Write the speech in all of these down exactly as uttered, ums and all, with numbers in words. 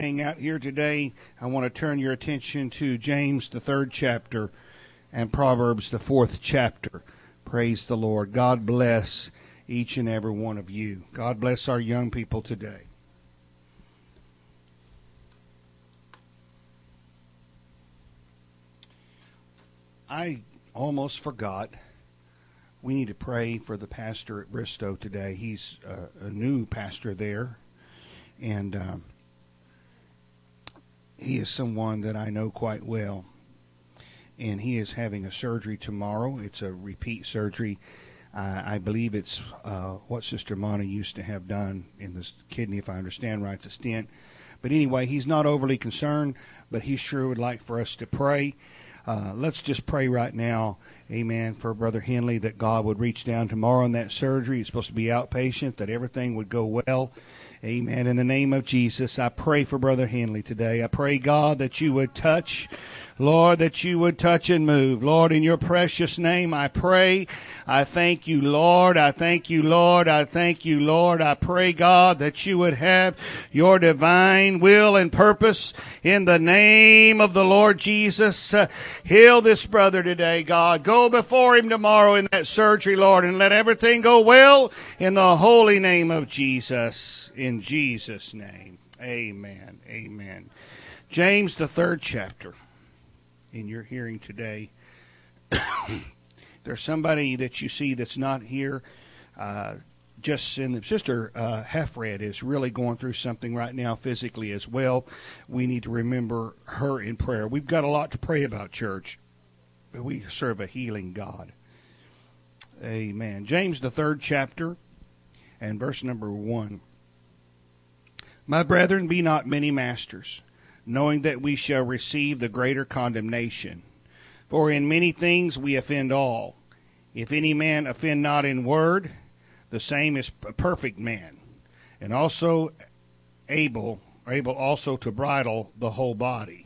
Hang out here today, I want to turn your attention to James, the third chapter, and Proverbs, the fourth chapter. Praise the Lord. God bless each and every one of you. God bless our young people today. I almost forgot. We need to pray for the pastor at Bristow today. He's uh, a new pastor there, and um, he is someone that I know quite well. And he is having a surgery tomorrow. It's a repeat surgery. Uh, I believe it's uh, what Sister Mona used to have done in the kidney, if I understand right. It's a stent. But anyway, he's not overly concerned, but he sure would like for us to pray. Uh, let's just pray right now, amen, for Brother Henley, that God would reach down tomorrow in that surgery. He's supposed to be outpatient, that everything would go well. Amen. In the name of Jesus, I pray for Brother Henley today. I pray, God, that you would touch, Lord, that you would touch and move. Lord, in your precious name, I pray. I thank you, Lord. I thank you, Lord. I thank you, Lord. I pray, God, that you would have your divine will and purpose in the name of the Lord Jesus. Uh, heal this brother today, God. Go before him tomorrow in that surgery, Lord, and let everything go well in the holy name of Jesus. In Jesus' name, amen, amen. James, the third chapter. In your hearing today, there's somebody that you see that's not here. Uh, just in Sister uh, Heffred is really going through something right now physically as well. We need to remember her in prayer. We've got a lot to pray about, church, but we serve a healing God. Amen. James, the third chapter, and verse number one. My brethren, be not many masters, knowing that we shall receive the greater condemnation. For in many things we offend all. If any man offend not in word, the same is a perfect man, and also able, able also to bridle the whole body.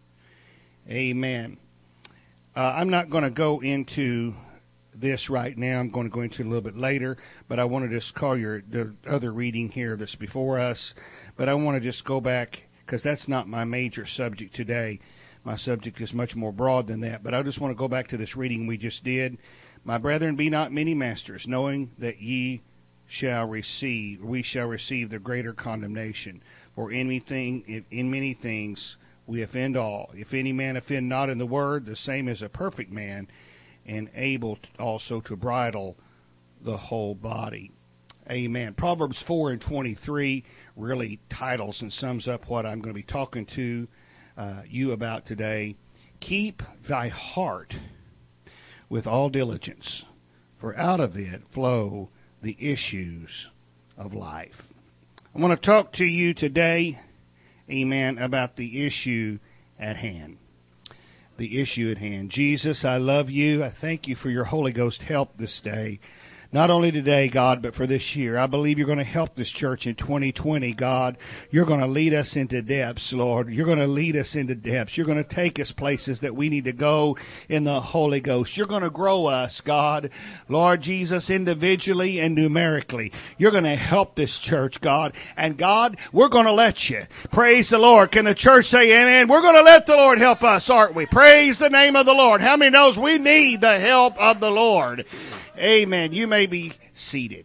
Amen. Uh, I'm not going to go into this right now. I'm going to go into it a little bit later, but I want to just call your the other reading here that's before us. But I want to just go back, because that's not my major subject today. My subject is much more broad than that. But I just want to go back to this reading we just did. My brethren, be not many masters, knowing that ye shall receive, we shall receive the greater condemnation. For in anything, in many things we offend all. If any man offend not in the word, the same is a perfect man, and able also to bridle the whole body. Amen. Proverbs four and twenty-three really titles and sums up what I'm going to be talking to uh, you about today. Keep thy heart with all diligence, for out of it flow the issues of life. I want to talk to you today, amen, about the issue at hand. The issue at hand. Jesus, I love you. I thank you for your Holy Ghost help this day. Not only today, God, but for this year. I believe you're going to help this church in twenty twenty, God. You're going to lead us into depths, Lord. You're going to lead us into depths. You're going to take us places that we need to go in the Holy Ghost. You're going to grow us, God, Lord Jesus, individually and numerically. You're going to help this church, God. And God, we're going to let you. Praise the Lord. Can the church say amen? We're going to let the Lord help us, aren't we? Praise the name of the Lord. How many knows we need the help of the Lord? Amen. You may be seated.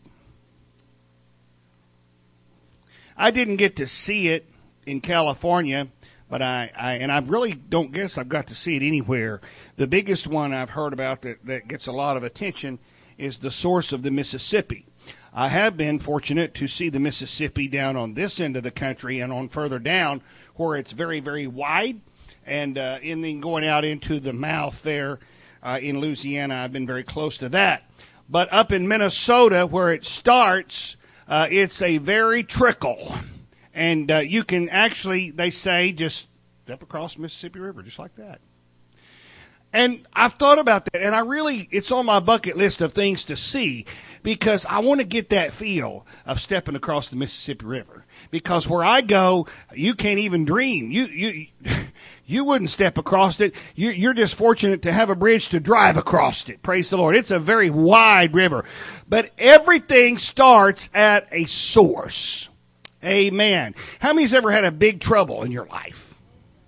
I didn't get to see it in California, but I, I and I really don't guess I've got to see it anywhere. The biggest one I've heard about that, that gets a lot of attention is the source of the Mississippi. I have been fortunate to see the Mississippi down on this end of the country and on further down where it's very, very wide. And, uh, and then going out into the mouth there uh, in Louisiana, I've been very close to that. But up in Minnesota, where it starts, uh, it's a very trickle. And uh, you can actually, they say, just step across the Mississippi River, just like that. And I've thought about that, and I really, it's on my bucket list of things to see, because I want to get that feel of stepping across the Mississippi River. Because where I go, you can't even dream. You you you wouldn't step across it. You, you're just fortunate to have a bridge to drive across it. Praise the Lord. It's a very wide river. But everything starts at a source. Amen. How many's ever had a big trouble in your life?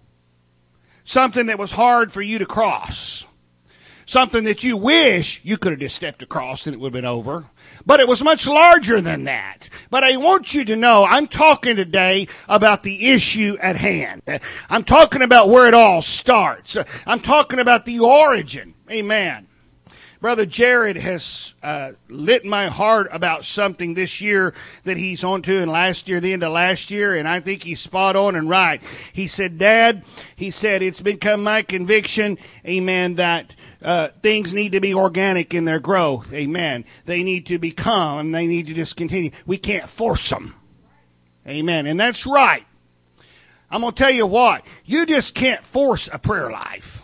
Something that was hard for you to cross. Something that you wish you could have just stepped across and it would have been over. But it was much larger than that. But I want you to know, I'm talking today about the issue at hand. I'm talking about where it all starts. I'm talking about the origin. Amen. Brother Jared has uh, lit my heart about something this year that he's on to, and last year, the end of last year, and I think he's spot on and right. He said, Dad, he said, it's become my conviction, amen, that uh, things need to be organic in their growth, amen. They need to become, and they need to just continue. We can't force them, amen, and that's right. I'm going to tell you what, you just can't force a prayer life.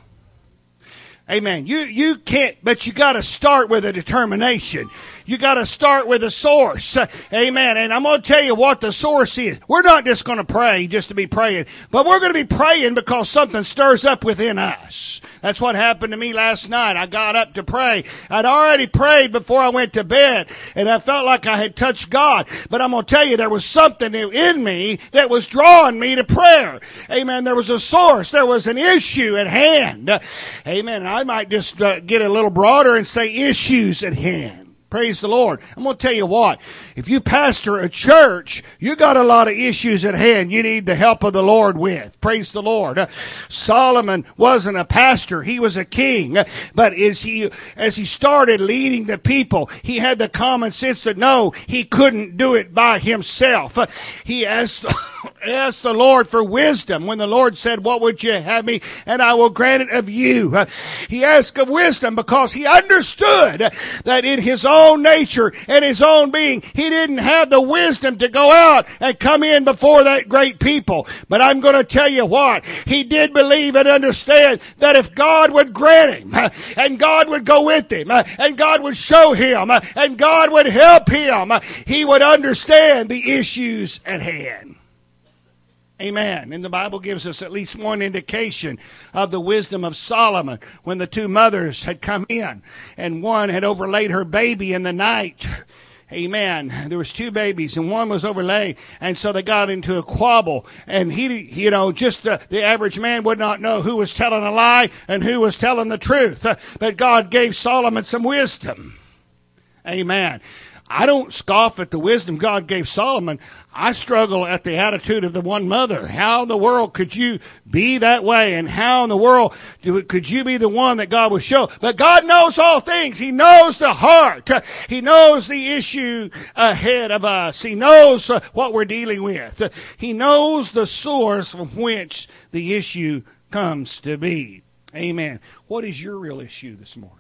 Amen. You you can't, but you got to start with a determination. You got to start with a source. Uh, amen. And I'm going to tell you what the source is. We're not just going to pray just to be praying, but we're going to be praying because something stirs up within us. That's what happened to me last night. I got up to pray. I'd already prayed before I went to bed, and I felt like I had touched God. But I'm going to tell you, there was something in me that was drawing me to prayer. Amen. There was a source. There was an issue at hand. Amen. I might just uh, get a little broader and say issues at hand. Praise the Lord. I'm going to tell you what. If you pastor a church, you got a lot of issues at hand you need the help of the Lord with. Praise the Lord. Uh, Solomon wasn't a pastor. He was a king. Uh, but as he, as he started leading the people, he had the common sense that no, he couldn't do it by himself. Uh, he asked, asked the Lord for wisdom when the Lord said, what would you have me? And I will grant it of you. Uh, he asked of wisdom because he understood that in his own nature and his own being, he didn't have the wisdom to go out and come in before that great people. But I'm going to tell you what, he did believe and understand that if God would grant him, and God would go with him, and God would show him, and God would help him, he would understand the issues at hand. Amen. And the Bible gives us at least one indication of the wisdom of Solomon when the two mothers had come in and one had overlaid her baby in the night. Amen. There was two babies and one was overlaid, and so they got into a quabble, and he, you know, just uh, the average man would not know who was telling a lie and who was telling the truth. Uh, but God gave Solomon some wisdom. Amen. I don't scoff at the wisdom God gave Solomon. I struggle at the attitude of the one mother. How in the world could you be that way? And how in the world could you be the one that God would show? But God knows all things. He knows the heart. He knows the issue ahead of us. He knows what we're dealing with. He knows the source from which the issue comes to be. Amen. What is your real issue this morning?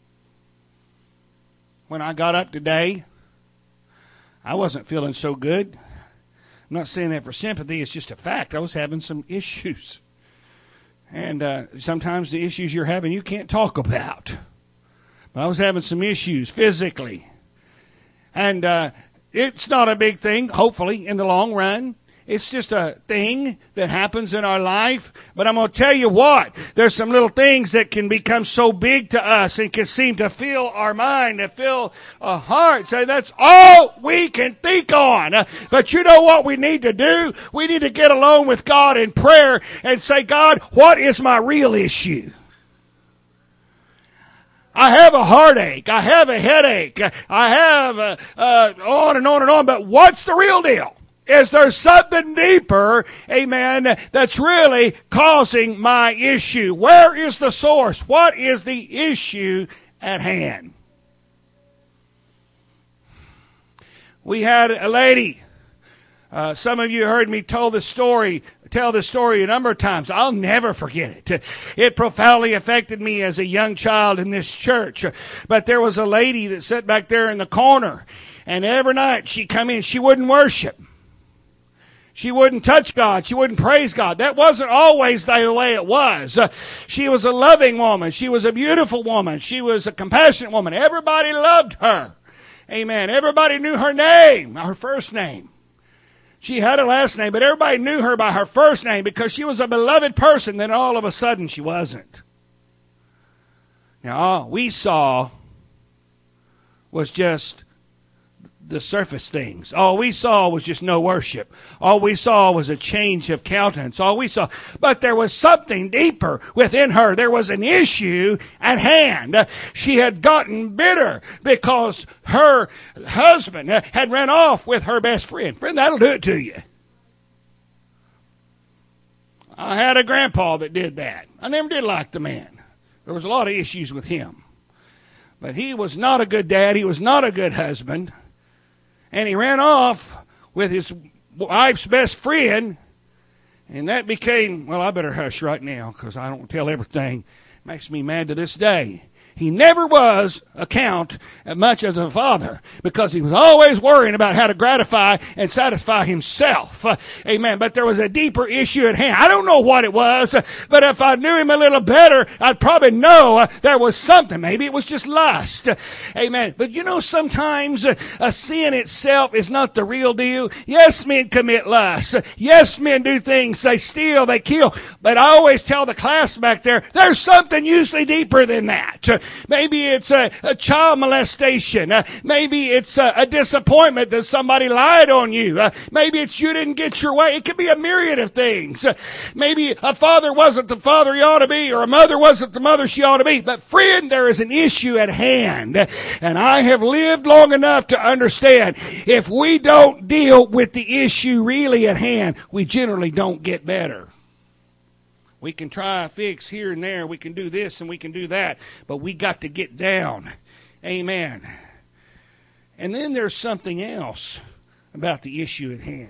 When I got up today, I wasn't feeling so good. I'm not saying that for sympathy. It's just a fact. I was having some issues. And uh, sometimes the issues you're having you can't talk about. But I was having some issues physically. And uh, it's not a big thing, hopefully, in the long run. It's just a thing that happens in our life. But I'm going to tell you what, there's some little things that can become so big to us and can seem to fill our mind, to fill our hearts. And that's all we can think on. But you know what we need to do? We need to get alone with God in prayer and say, God, what is my real issue? I have a heartache. I have a headache. I have uh, uh, on and on and on. But what's the real deal? Is there something deeper, amen, that's really causing my issue? Where is the source? What is the issue at hand? We had a lady. Uh, some of you heard me tell this story, tell this story a number of times. I'll never forget it. It profoundly affected me as a young child in this church. But there was a lady that sat back there in the corner, and every night she'd come in, she wouldn't worship. She wouldn't touch God. She wouldn't praise God. That wasn't always the way it was. Uh, she was a loving woman. She was a beautiful woman. She was a compassionate woman. Everybody loved her. Amen. Everybody knew her name, her first name. She had a last name, but everybody knew her by her first name because she was a beloved person. Then all of a sudden she wasn't. Now all we saw was just the surface things. All we saw was just no worship. All we saw was a change of countenance. All we saw, but there was something deeper within her. There was an issue at hand. She had gotten bitter because her husband had run off with her best friend. Friend, that'll do it to you. I had a grandpa that did that. I never did like the man. There was a lot of issues with him. But he was not a good dad. He was not a good husband. And he ran off with his wife's best friend. And that became, well, I better hush right now because I don't tell everything. It makes me mad to this day. He never was a count as much as a father because he was always worrying about how to gratify and satisfy himself. Uh, amen. But there was a deeper issue at hand. I don't know what it was, uh, but if I knew him a little better, I'd probably know uh, there was something. Maybe it was just lust. Uh, amen. But you know, sometimes uh, a sin itself is not the real deal. Yes, men commit lust. Uh, yes, men do things. They steal, they kill. But I always tell the class back there, there's something usually deeper than that. Uh, Maybe it's a, a child molestation. Uh, maybe it's a, a disappointment that somebody lied on you. Uh, maybe it's you didn't get your way. It could be a myriad of things. Uh, maybe a father wasn't the father he ought to be, or a mother wasn't the mother she ought to be. But friend, there is an issue at hand. And I have lived long enough to understand if we don't deal with the issue really at hand, we generally don't get better. We can try a fix here and there. We can do this and we can do that. But we got to get down. Amen. And then there's something else about the issue at hand.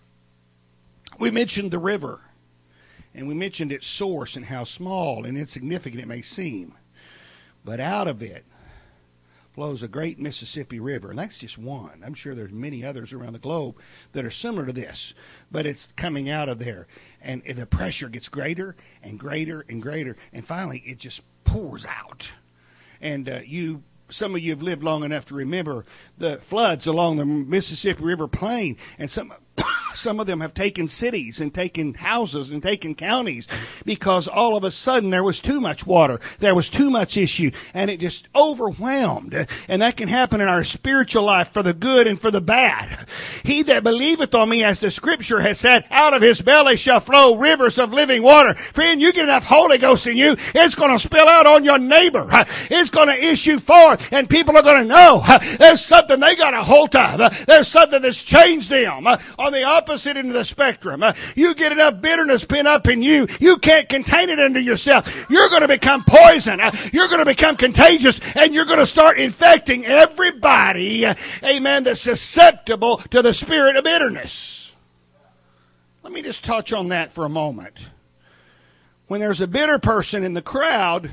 We mentioned the river. And we mentioned its source and how small and insignificant it may seem. But out of it flows a great Mississippi River. And that's just one. I'm sure there's many others around the globe that are similar to this. But it's coming out of there. And the pressure gets greater and greater and greater. And finally, it just pours out. And uh, you, some of you have lived long enough to remember the floods along the Mississippi River plain. And some Some of them have taken cities and taken houses and taken counties because all of a sudden there was too much water. There was too much issue and it just overwhelmed. And that can happen in our spiritual life for the good and for the bad. He that believeth on me, as the scripture has said, out of his belly shall flow rivers of living water. Friend, you get enough Holy Ghost in you, it's going to spill out on your neighbor. It's going to issue forth and people are going to know there's something they got a hold of. There's something that's changed them. On the opposite end of the spectrum, uh, you get enough bitterness pent up in you, you can't contain it into yourself. You're going to become poison. Uh, you're going to become contagious, and you're going to start infecting everybody, uh, amen, that's susceptible to the spirit of bitterness. Let me just touch on that for a moment. When there's a bitter person in the crowd,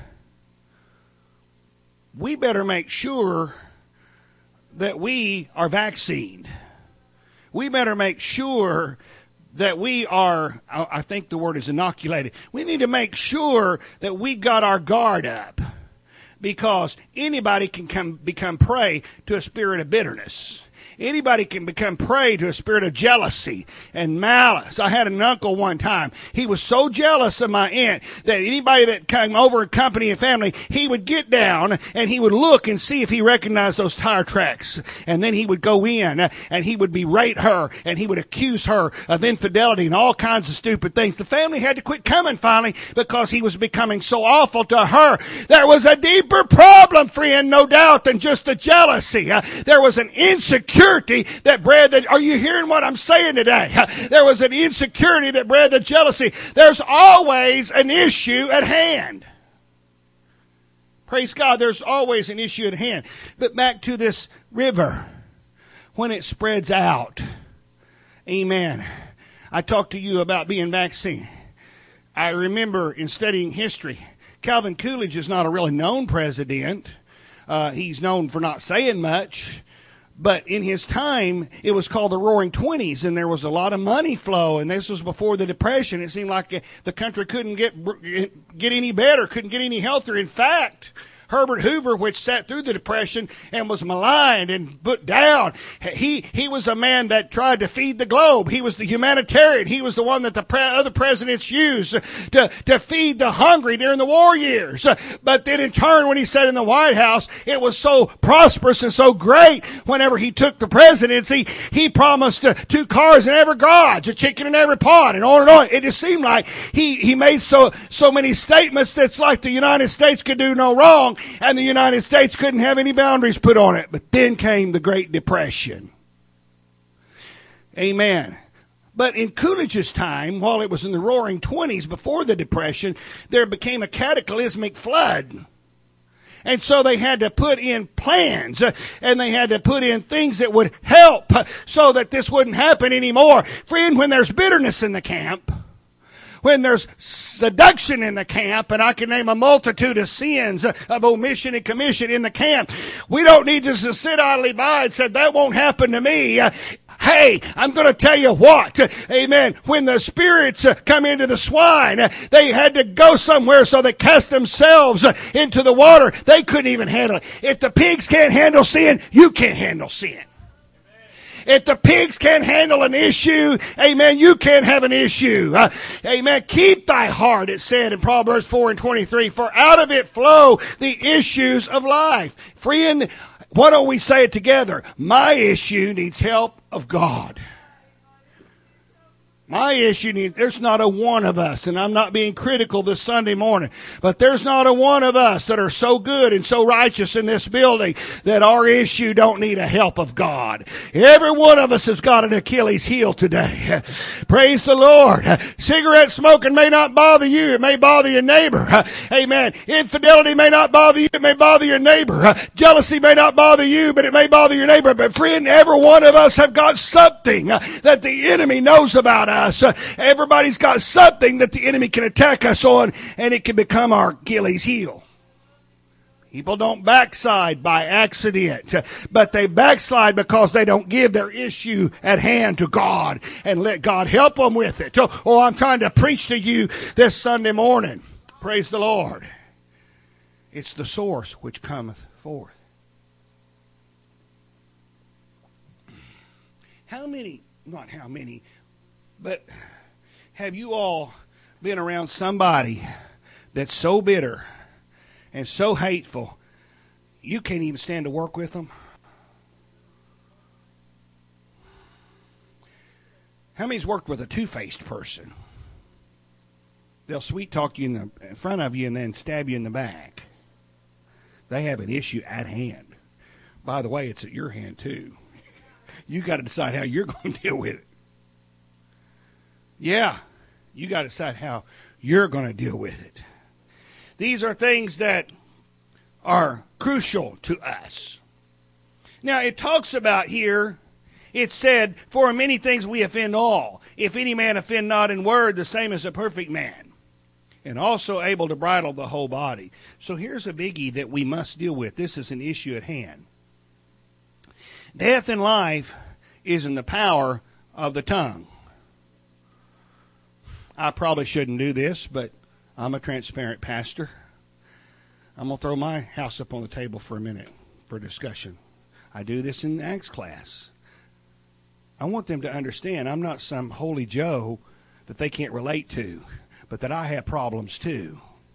we better make sure that we are vaccinated. We better make sure that we are, I think the word is inoculated. We need to make sure that we got our guard up because anybody can come, become prey to a spirit of bitterness. Anybody can become prey to a spirit of jealousy and malice. I had an uncle one time. He was so jealous of my aunt that anybody that came over, company and family, he would get down and he would look and see if he recognized those tire tracks. And then he would go in and he would berate her and he would accuse her of infidelity and all kinds of stupid things. The family had to quit coming finally because he was becoming so awful to her. There was a deeper problem, friend, no doubt, than just the jealousy. Uh, there was an insecurity that bred the, are you hearing what I'm saying today? There was an insecurity that bred the jealousy. There's always an issue at hand. Praise God, there's always an issue at hand. But back to this river, when it spreads out, amen. I talked to you about being vaccinated. I remember in studying history, Calvin Coolidge is not a really known president. Uh, he's known for not saying much. But in his time, it was called the Roaring Twenties, and there was a lot of money flow, and this was before the Depression. It seemed like the country couldn't get get any better, couldn't get any healthier. In fact, Herbert Hoover, which sat through the Depression and was maligned and put down. He, he was a man that tried to feed the globe. He was the humanitarian. He was the one that the pre- other presidents used to, to feed the hungry during the war years. But then in turn, when he sat in the White House, it was so prosperous and so great. Whenever he took the presidency, he promised uh, two cars in every garage, a chicken in every pot, and on and on. It just seemed like he, he made so, so many statements that's like the United States could do no wrong, and the United States couldn't have any boundaries put on it. But then came the Great Depression. Amen. But in Coolidge's time, while it was in the roaring twenties before the Depression, there became a cataclysmic flood. And so they had to put in plans, uh, and they had to put in things that would help uh, so that this wouldn't happen anymore. Friend, when there's bitterness in the camp, when there's seduction in the camp, and I can name a multitude of sins uh, of omission and commission in the camp, we don't need just to sit idly by and say, that won't happen to me. Uh, Hey, I'm going to tell you what, amen, when the spirits uh, come into the swine, uh, they had to go somewhere, so they cast themselves uh, into the water. They couldn't even handle it. If the pigs can't handle sin, you can't handle sin. If the pigs can't handle an issue, amen, you can't have an issue. Uh, amen. Keep thy heart, it said in Proverbs four and twenty-three, for out of it flow the issues of life. Friend, why don't we say it together? My issue needs help of God. My issue needs, there's not a one of us, and I'm not being critical this Sunday morning, but there's not a one of us that are so good and so righteous in this building that our issue don't need a help of God. Every one of us has got an Achilles heel today. Praise the Lord. Cigarette smoking may not bother you. It may bother your neighbor. Amen. Infidelity may not bother you. It may bother your neighbor. Jealousy may not bother you, but it may bother your neighbor. But friend, every one of us have got something that the enemy knows about us. Uh, everybody's got something that the enemy can attack us on, and it can become our Achilles heel. People don't backslide by accident, uh, but they backslide because they don't give their issue at hand to God and let God help them with it. Oh, oh, I'm trying to preach to you this Sunday morning. Praise the Lord. It's the source which cometh forth. How many, not how many, but have you all been around somebody that's so bitter and so hateful, you can't even stand to work with them? How many's worked with a two-faced person? They'll sweet talk you in, the, in front of you and then stab you in the back. They have an issue at hand. By the way, it's at your hand too. You got to decide how you're going to deal with it. Yeah, you got to decide how you're going to deal with it. These are things that are crucial to us. Now, it talks about here, it said, for in many things we offend all. If any man offend not in word, the same as a perfect man, and also able to bridle the whole body. So here's a biggie that we must deal with. This is an issue at hand. Death and life is in the power of the tongue. I probably shouldn't do this, but I'm a transparent pastor. I'm going to throw my house up on the table for a minute for discussion. I do this in the Acts class. I want them to understand I'm not some holy Joe that they can't relate to, but that I have problems too.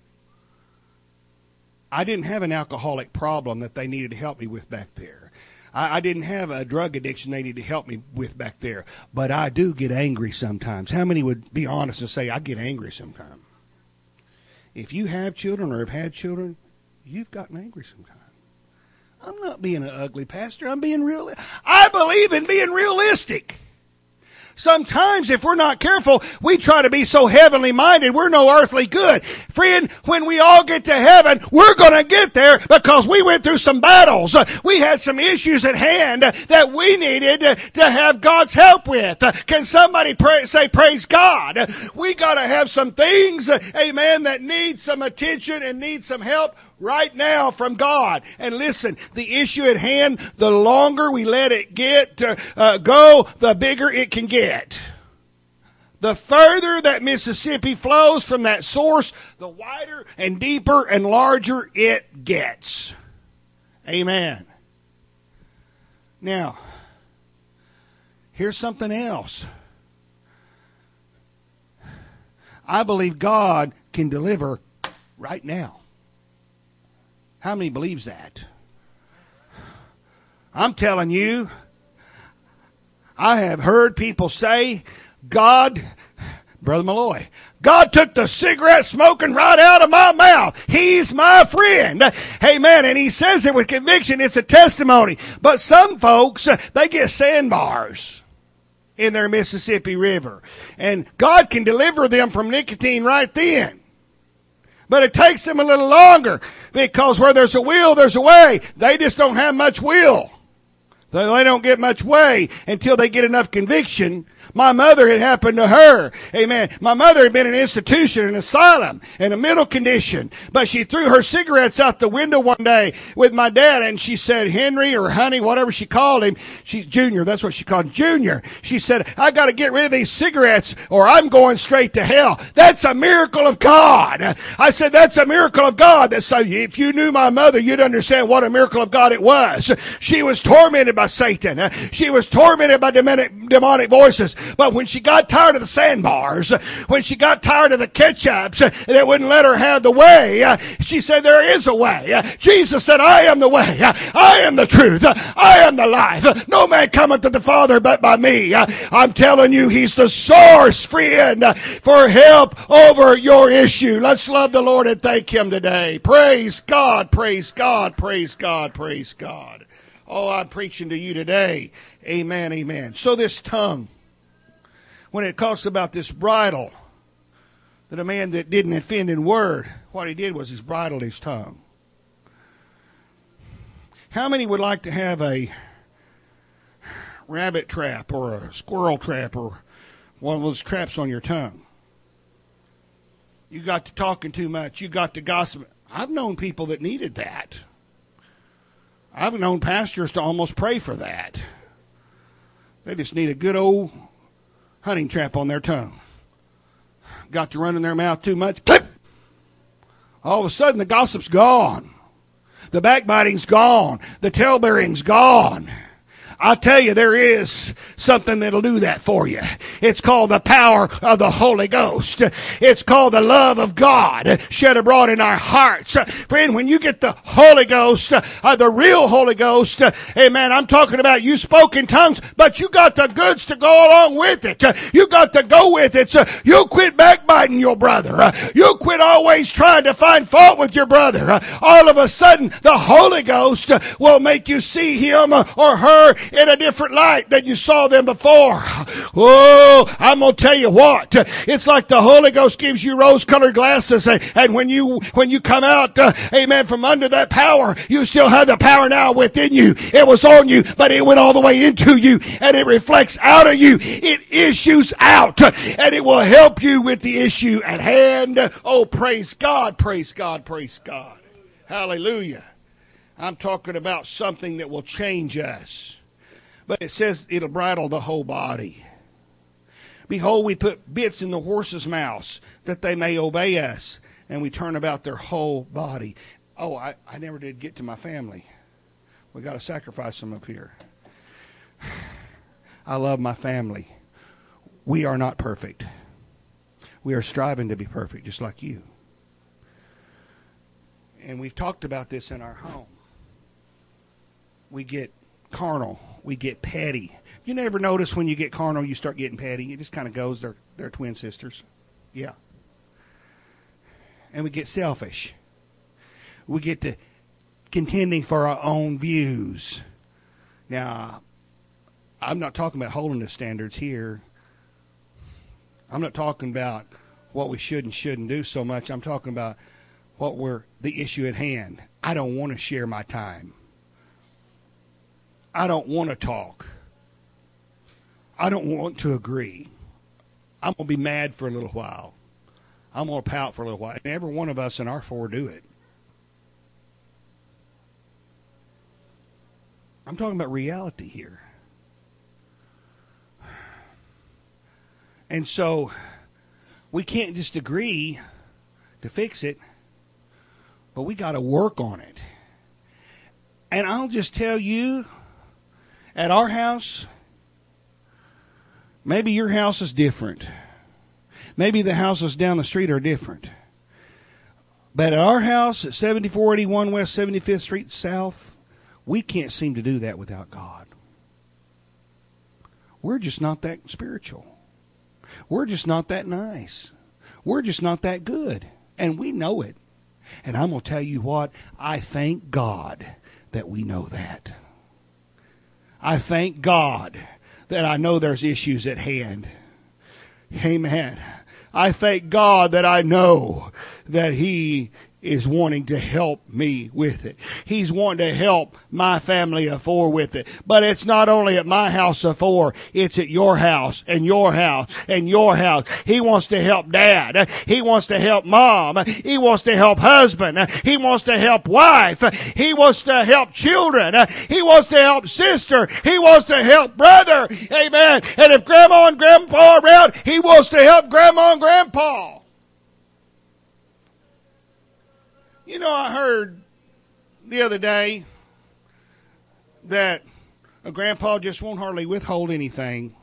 I didn't have an alcoholic problem that they needed to help me with back there. I, I didn't have a drug addiction they needed to help me with back there. But I do get angry sometimes. How many would be honest and say, I get angry sometimes? If you have children or have had children, you've gotten angry sometimes. I'm not being an ugly pastor. I'm being real. I believe in being realistic. Sometimes, if we're not careful, we try to be so heavenly minded, we're no earthly good. Friend, when we all get to heaven, we're going to get there because we went through some battles. We had some issues at hand that we needed to have God's help with. Can somebody pray, say, praise God? We got to have some things, amen, that need some attention and need some help right now from God. And listen, the issue at hand, the longer we let it get uh, uh, go, the bigger it can get. The further that Mississippi flows from that source, the wider and deeper and larger it gets. Amen. Now, here's something else. I believe God can deliver right now. How many believes that? I'm telling you, I have heard people say, God, Brother Malloy, God took the cigarette smoking right out of my mouth. He's my friend. Amen. And he says it with conviction. It's a testimony. But some folks, they get sandbars in their Mississippi River. And God can deliver them from nicotine right then. But it takes them a little longer, because where there's a will, there's a way. They just don't have much will. So they don't get much way until they get enough conviction. My mother, it happened to her. Amen. My mother had been in an institution, an asylum, in a mental condition. But she threw her cigarettes out the window one day with my dad, and she said, Henry or Honey, whatever she called him. She's Junior. That's what she called him, Junior. She said, I got to get rid of these cigarettes or I'm going straight to hell. That's a miracle of God. I said, that's a miracle of God. That's so, if you knew my mother, you'd understand what a miracle of God it was. She was tormented by Satan. She was tormented by demonic, demonic voices. But when she got tired of the sandbars, when she got tired of the ketchups that wouldn't let her have the way, she said, there is a way. Jesus said, I am the way. I am the truth. I am the life. No man cometh to the Father but by me. I'm telling you, he's the source, friend, for help over your issue. Let's love the Lord and thank him today. Praise God, praise God, praise God, praise God. Oh, I'm preaching to you today. Amen, amen. So this tongue, when it talks about this bridle, that a man that didn't offend in word, what he did was he bridled his tongue. How many would like to have a rabbit trap or a squirrel trap or one of those traps on your tongue? You got to talking too much. You got to gossip. I've known people that needed that. I've known pastors to almost pray for that. They just need a good old hunting trap on their tongue. Got to run in their mouth too much. Clip! All of a sudden the gossip's gone. The backbiting's gone. The talebearing's gone. I tell you, there is something that'll do that for you. It's called the power of the Holy Ghost. It's called the love of God shed abroad in our hearts. Friend, when you get the Holy Ghost, uh, the real Holy Ghost, uh, amen, I'm talking about you spoke in tongues, but you got the goods to go along with it. Uh, you got to go with it. So you quit backbiting your brother. Uh, you quit always trying to find fault with your brother. Uh, all of a sudden, the Holy Ghost uh, will make you see him uh, or her in a different light than you saw them before. Oh, I'm going to tell you what. It's like the Holy Ghost gives you rose-colored glasses, and when you when you come out, uh, amen, from under that power, you still have the power now within you. It was on you, but it went all the way into you, and it reflects out of you. It issues out, and it will help you with the issue at hand. Oh, praise God, praise God, praise God. Hallelujah. I'm talking about something that will change us. But it says it'll bridle the whole body. Behold, we put bits in the horses' mouths that they may obey us, and we turn about their whole body. Oh, I, I never did get to my family. We got to sacrifice them up here. I love my family. We are not perfect. We are striving to be perfect, just like you. And we've talked about this in our home. We get carnal. We get petty. You never notice when you get carnal, you start getting petty. It just kind of goes. They're, they're twin sisters. Yeah. And we get selfish. We get to contending for our own views. Now, I'm not talking about holiness standards here. I'm not talking about what we should and shouldn't do so much. I'm talking about what we're the issue at hand. I don't want to share my time. I don't want to talk. I don't want to agree. I'm going to be mad for a little while. I'm going to pout for a little while. And every one of us in our four do it. I'm talking about reality here. And so we can't just agree to fix it, but we got to work on it. And I'll just tell you, at our house, maybe your house is different. Maybe the houses down the street are different. But at our house at seventy-four eighty-one West seventy-fifth Street South, we can't seem to do that without God. We're just not that spiritual. We're just not that nice. We're just not that good. And we know it. And I'm going to tell you what, I thank God that we know that. I thank God that I know there's issues at hand. Amen. I thank God that I know that He is wanting to help me with it. He's wanting to help my family of four with it. But it's not only at my house of four, it's at your house and your house and your house. He wants to help dad. He wants to help mom. He wants to help husband. He wants to help wife. He wants to help children. He wants to help sister. He wants to help brother. Amen. And if grandma and grandpa are around, he wants to help grandma and grandpa. You know, I heard the other day that a grandpa just won't hardly withhold anything.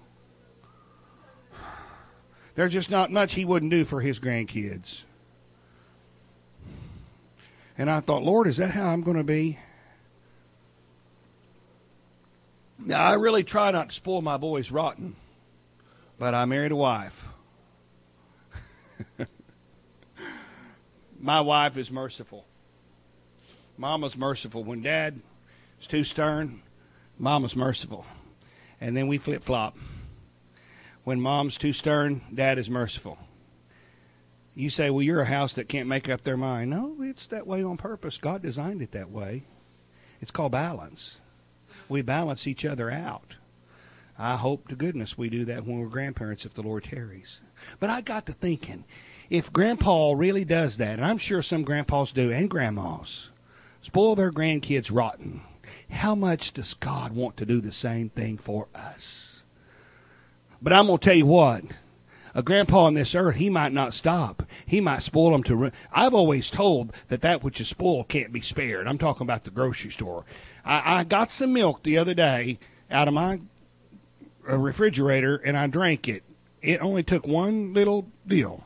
There's just not much he wouldn't do for his grandkids. And I thought, Lord, is that how I'm going to be? Now, I really try not to spoil my boys rotten, but I married a wife. My wife is merciful. Mama's merciful. When Dad is too stern, Mama's merciful. And then we flip-flop. When Mom's too stern, Dad is merciful. You say, well, you're a house that can't make up their mind. No, it's that way on purpose. God designed it that way. It's called balance. We balance each other out. I hope to goodness we do that when we're grandparents if the Lord tarries. But I got to thinking, if Grandpa really does that, and I'm sure some grandpas do, and grandmas, spoil their grandkids rotten, how much does God want to do the same thing for us? But I'm going to tell you what, a grandpa on this earth, he might not stop. He might spoil them to... I've always told that that which is spoiled can't be spared. I'm talking about the grocery store. I, I got some milk the other day out of my refrigerator, and I drank it. It only took one little deal.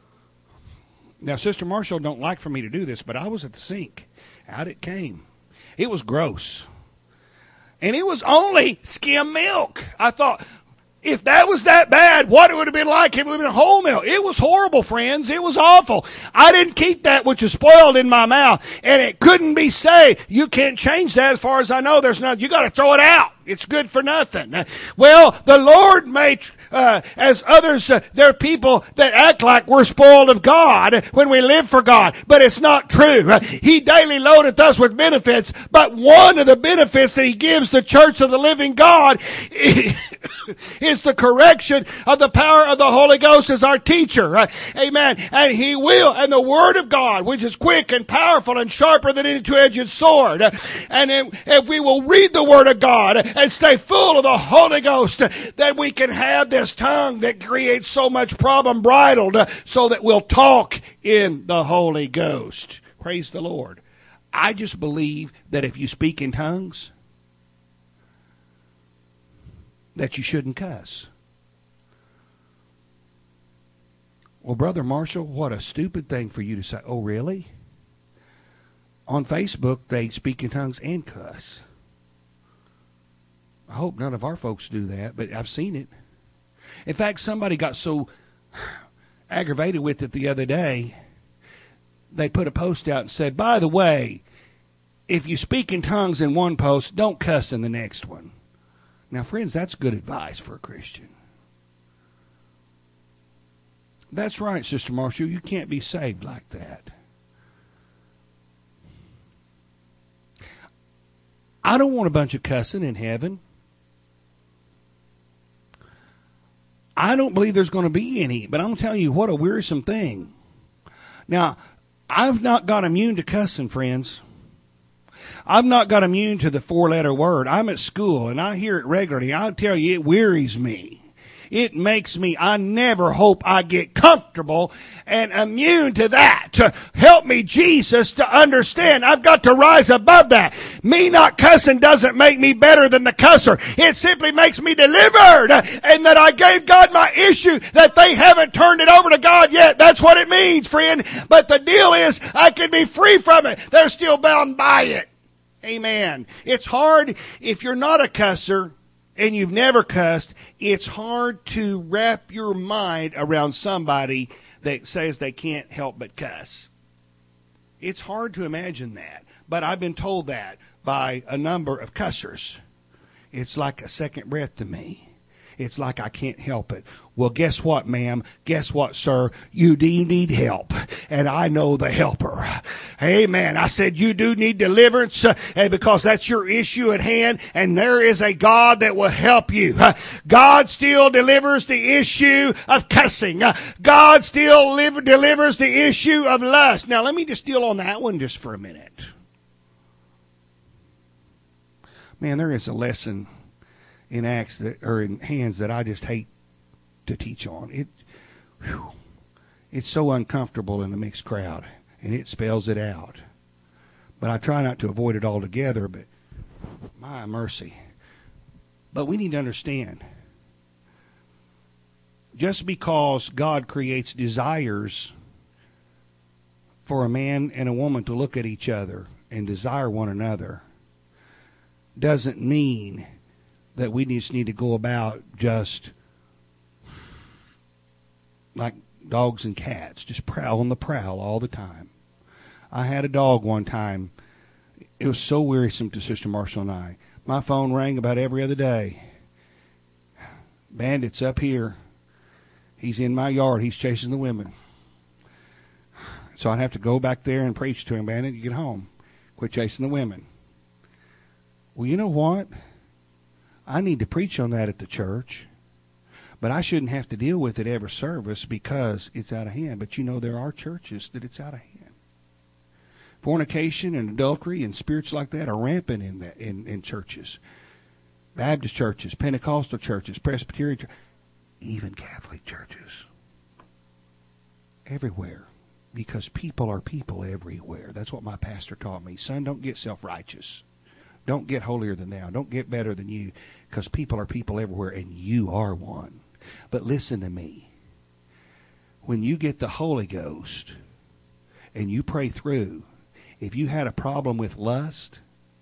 Now, Sister Marshall don't like for me to do this, but I was at the sink. Out it came. It was gross. And it was only skim milk. I thought, if that was that bad, what it would have been like if it would have been whole milk. It was horrible, friends. It was awful. I didn't keep that which was spoiled in my mouth, and it couldn't be saved. You can't change that as far as I know. There's nothing. You got to throw it out. It's good for nothing. Well, the Lord may, uh, as others, uh, there are people that act like we're spoiled of God when we live for God. But it's not true. Uh, he daily loadeth us with benefits. But one of the benefits that He gives the church of the living God is the correction of the power of the Holy Ghost as our teacher. Uh, amen. And He will. And the Word of God, which is quick and powerful and sharper than any two-edged sword. Uh, and if, if we will read the Word of God and stay full of the Holy Ghost, that we can have this tongue that creates so much problem bridled, so that we'll talk in the Holy Ghost. Praise the Lord. I just believe that if you speak in tongues, that you shouldn't cuss. Well, Brother Marshall, what a stupid thing for you to say. Oh, really? On Facebook, they speak in tongues and cuss. I hope none of our folks do that, but I've seen it. In fact, somebody got so aggravated with it the other day, they put a post out and said, by the way, if you speak in tongues in one post, don't cuss in the next one. Now, friends, that's good advice for a Christian. That's right, Sister Marshall. You can't be saved like that. I don't want a bunch of cussing in heaven. I don't believe there's going to be any, but I'm telling you what a wearisome thing. Now, I've not got immune to cussing, friends. I've not got immune to the four-letter word. I'm at school, and I hear it regularly. I'll tell you, it wearies me. It makes me, I never hope I get comfortable and immune to that. To help me, Jesus, to understand I've got to rise above that. Me not cussing doesn't make me better than the cusser. It simply makes me delivered, and that I gave God my issue, that they haven't turned it over to God yet. That's what it means, friend. But the deal is I can be free from it. They're still bound by it. Amen. It's hard if you're not a cusser and you've never cussed. It's hard to wrap your mind around somebody that says they can't help but cuss. It's hard to imagine that. But I've been told that by a number of cussers. It's like a second breath to me. It's like I can't help it. Well, guess what, ma'am? Guess what, sir? You do need help, and I know the helper. Amen. I said you do need deliverance, uh, and because that's your issue at hand, and there is a God that will help you. Uh, God still delivers the issue of cussing. Uh, God still live, delivers the issue of lust. Now, let me just deal on that one just for a minute. Man, there is a lesson in Acts that, or in Hands, that I just hate to teach on. It, whew, it's so uncomfortable in a mixed crowd, and it spells it out. But I try not to avoid it altogether, but my mercy. But we need to understand, just because God creates desires for a man and a woman to look at each other and desire one another, doesn't mean that we just need to go about just like dogs and cats, just prowl on the prowl all the time. I had a dog one time. It was so wearisome to Sister Marshall and I. My phone rang about every other day. Bandit's up here. He's in my yard. He's chasing the women. So I'd have to go back there and preach to him. Bandit, you get home. Quit chasing the women. Well, you know what? I need to preach on that at the church, but I shouldn't have to deal with it every service because it's out of hand. But you know, there are churches that it's out of hand. Fornication and adultery and spirits like that are rampant in that in, in churches. Baptist churches, Pentecostal churches, Presbyterian churches, even Catholic churches. Everywhere. Because people are people everywhere. That's what my pastor taught me. Son, don't get self-righteous. Don't get holier than thou. Don't get better than you, because people are people everywhere, and you are one. But listen to me. When you get the Holy Ghost and you pray through, if you had a problem with lust,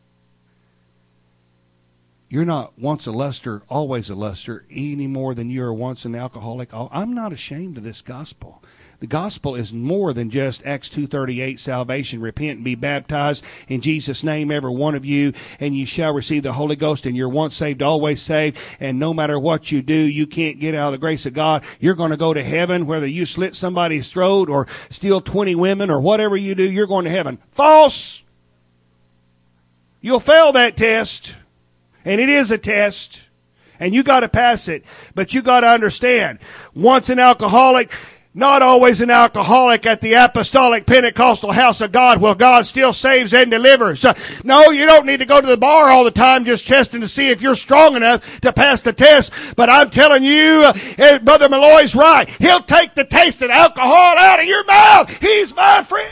you're not once a luster, always a luster, any more than you are once an alcoholic. I'm not ashamed of this gospel. The gospel is more than just Acts two thirty-eight, salvation, repent and be baptized in Jesus' name, every one of you, and you shall receive the Holy Ghost, and you're once saved, always saved, and no matter what you do, you can't get out of the grace of God. You're going to go to heaven, whether you slit somebody's throat or steal twenty women or whatever you do, you're going to heaven. False! You'll fail that test, and it is a test, and you got to pass it, but you got to understand, once an alcoholic, not always an alcoholic at the apostolic Pentecostal house of God, where God still saves and delivers. Uh, no, you don't need to go to the bar all the time just testing to see if you're strong enough to pass the test. But I'm telling you, uh, Brother Malloy's right. He'll take the taste of alcohol out of your mouth. He's my friend.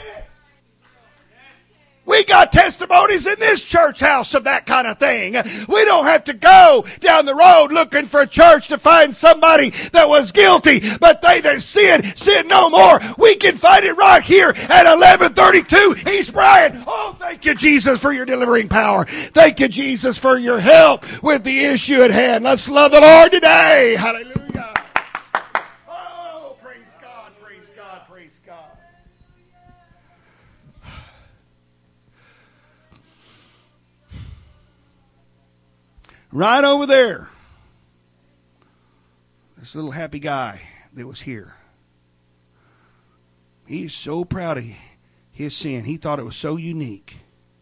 We got testimonies in this church house of that kind of thing. We don't have to go down the road looking for a church to find somebody that was guilty, but they that sin, sin no more. We can find it right here at eleven thirty-two East Bryan. Oh, thank you, Jesus, for your delivering power. Thank you, Jesus, for your help with the issue at hand. Let's love the Lord today. Hallelujah. Oh, praise God, praise God, praise God. Right over there, this little happy guy that was here. He's so proud of his sin. He thought it was so unique.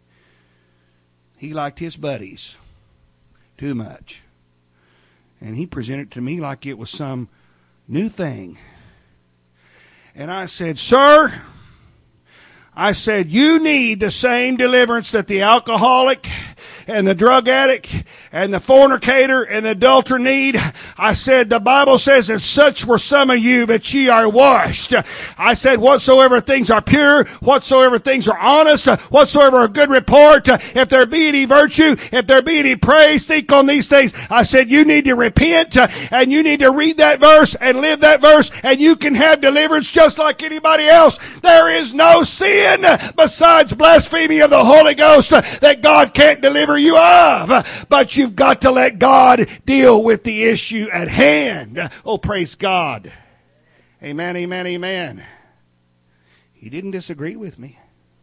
He liked his buddies too much. And he presented it to me like it was some new thing. And I said, sir, I said, you need the same deliverance that the alcoholic and the drug addict and the fornicator and the adulterer need. I said, the Bible says, and such were some of you, but ye are washed. I said, whatsoever things are pure, whatsoever things are honest, whatsoever a good report, if there be any virtue, if there be any praise, think on these things. I said, you need to repent, and you need to read that verse and live that verse, and you can have deliverance just like anybody else. There is no sin besides blasphemy of the Holy Ghost that God can't deliver you of. But you've got to let God deal with the issue at hand. Oh, praise God. Amen, amen, amen. He didn't disagree with me.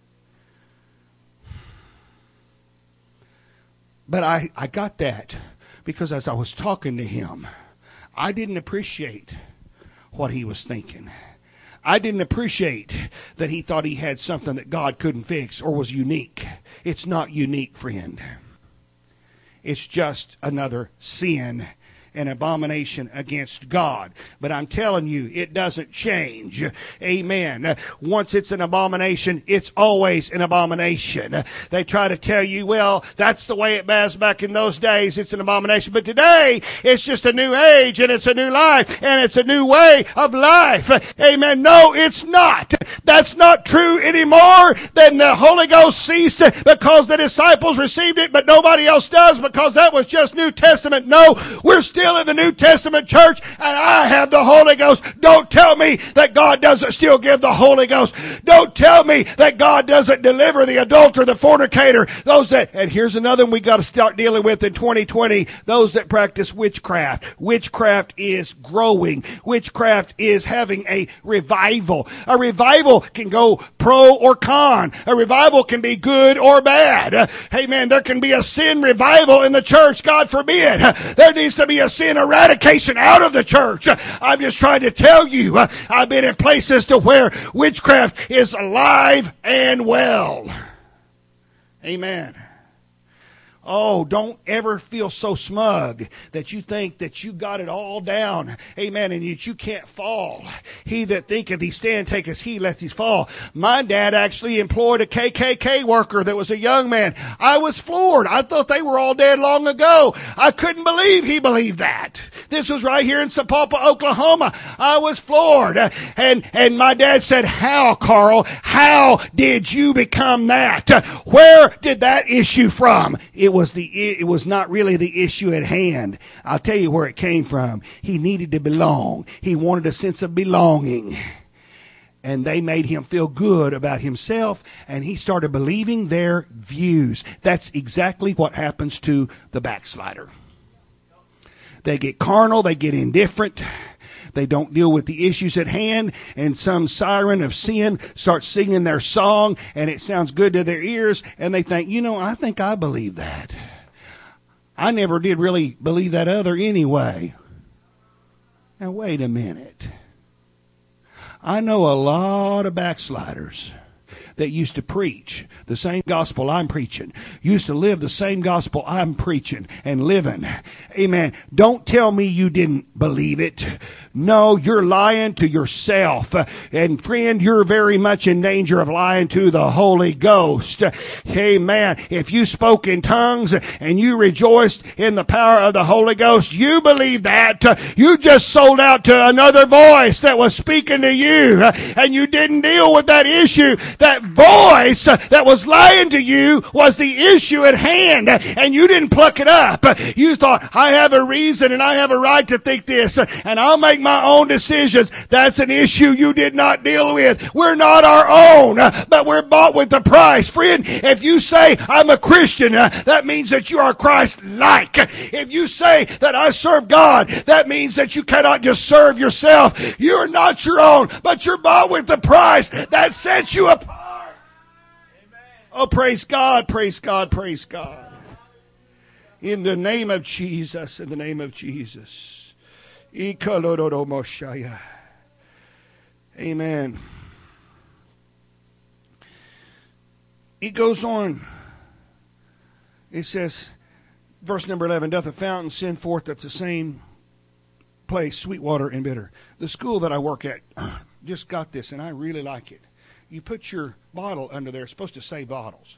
But I, I got that because as I was talking to him, I didn't appreciate what he was thinking. I didn't appreciate that he thought he had something that God couldn't fix or was unique. It's not unique, friend. It's just another sin, an abomination against God. But I'm telling you, it doesn't change. Amen. Once it's an abomination, it's always an abomination. They try to tell you, well, that's the way it was back in those days. It's an abomination. But today, it's just a new age, and it's a new life, and it's a new way of life. Amen. No, it's not. That's not true anymore. Then the Holy Ghost ceased because the disciples received it, but nobody else does because that was just New Testament. No, we're still Still in the New Testament church, and I have the Holy Ghost. Don't tell me that God doesn't still give the Holy Ghost. Don't tell me that God doesn't deliver the adulterer, the fornicator, those that, and here's another one we got to start dealing with in twenty twenty, those that practice witchcraft. Witchcraft is growing. Witchcraft is having a revival. A revival can go pro or con. A revival can be good or bad. Hey man, there can be a sin revival in the church, God forbid. There needs to be a sin eradication out of the church. I'm just trying to tell you, I've been in places to where witchcraft is alive and well. Amen. Oh, don't ever feel so smug that you think that you got it all down. Amen. And that you can't fall. He that thinketh he stand taketh heed lest he fall. My dad actually employed a K K K worker that was a young man. I was floored. I thought they were all dead long ago. I couldn't believe he believed that. This was right here in Sapulpa, Oklahoma. I was floored. And, and my dad said, how, Carl? How did you become that? Where did that issue from? It was the, it was not really the issue at hand. I'll tell you where it came from. He needed to belong. He wanted a sense of belonging. And they made him feel good about himself, and he started believing their views. That's exactly what happens to the backslider. They get carnal, they get indifferent, they don't deal with the issues at hand, and some siren of sin starts singing their song, and it sounds good to their ears, and they think, you know, I think I believe that. I never did really believe that other anyway. Now, wait a minute. I know a lot of backsliders that used to preach the same gospel I'm preaching, used to live the same gospel I'm preaching and living. Amen. Don't tell me you didn't believe it. No, you're lying to yourself. And friend, you're very much in danger of lying to the Holy Ghost. Amen. If you spoke in tongues and you rejoiced in the power of the Holy Ghost, you believe that. You just sold out to another voice that was speaking to you, and you didn't deal with that issue. That voice that was lying to you was the issue at hand, and you didn't pluck it up. You thought, I have a reason and I have a right to think this, and I'll make my own decisions. That's an issue you did not deal with. We're not our own, but we're bought with the price. Friend, if you say, I'm a Christian, that means that you are Christ-like. If you say that I serve God, that means that you cannot just serve yourself. You're not your own, but you're bought with the price that sets you apart. Oh, praise God, praise God, praise God. In the name of Jesus, in the name of Jesus. Amen. It goes on. It says, verse number eleven, doth a fountain send forth at the same place sweet water and bitter? The school that I work at just got this, and I really like it. You put your bottle under there. It's supposed to say bottles.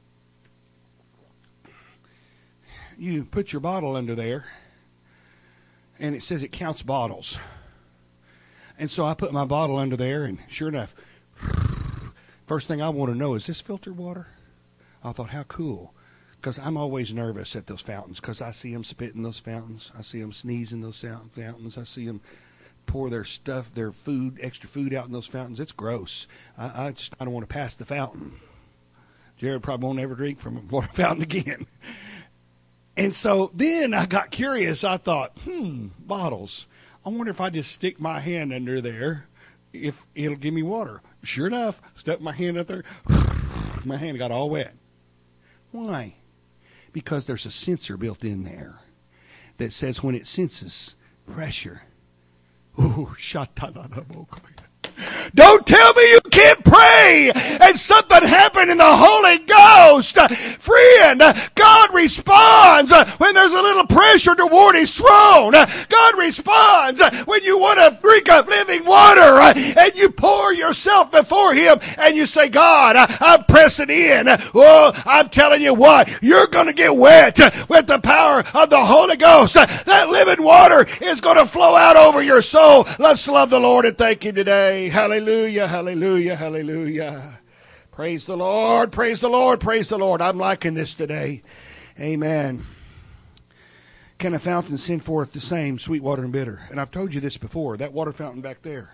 You put your bottle under there, and it says it counts bottles. And so I put my bottle under there, and sure enough, first thing I want to know, is this filtered water? I thought, how cool. Because I'm always nervous at those fountains, because I see them spit in those fountains. I see them sneeze in those fountains. I see them pour their stuff, their food, extra food out in those fountains. It's gross. I, I just I don't want to pass the fountain. Jared probably won't ever drink from a water fountain again. And so then I got curious. I thought, hmm, bottles. I wonder if I just stick my hand under there, if it'll give me water. Sure enough, stuck my hand up there. My hand got all wet. Why? Because there's a sensor built in there that says when it senses pressure, ooh, sha-ta-da-da-bo-ko. Don't tell me you can't pray and something happened in the Holy Ghost. Friend, God responds when there's a little pressure toward His throne. God responds when you want to drink of living water and you pour yourself before Him and you say, God, I'm pressing in. Oh, I'm telling you what, you're going to get wet with the power of the Holy Ghost. That living water is going to flow out over your soul. Let's love the Lord and thank Him today. Hallelujah, hallelujah, hallelujah. Praise the Lord, praise the Lord, praise the Lord. I'm liking this today. Amen. Can a fountain send forth the same sweet water and bitter? And I've told you this before, that water fountain back there.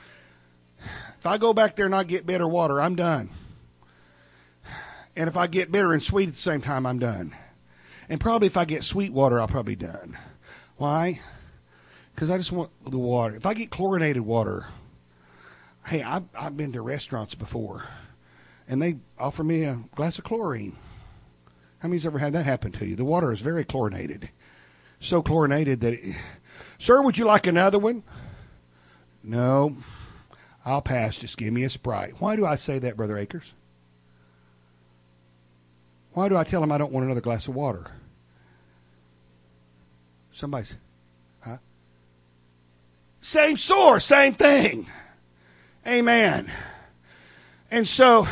If I go back there and I get bitter water, I'm done. And if I get bitter and sweet at the same time, I'm done. And probably if I get sweet water, I'll probably be done. Why? Because I just want the water. If I get chlorinated water, hey, I've, I've been to restaurants before, and they offer me a glass of chlorine. How many's ever had that happen to you? The water is very chlorinated. So chlorinated that it, sir, would you like another one? No, I'll pass. Just give me a Sprite. Why do I say that, Brother Akers? Why do I tell him I don't want another glass of water? Somebody's, huh? Same source, same thing. Amen. And so,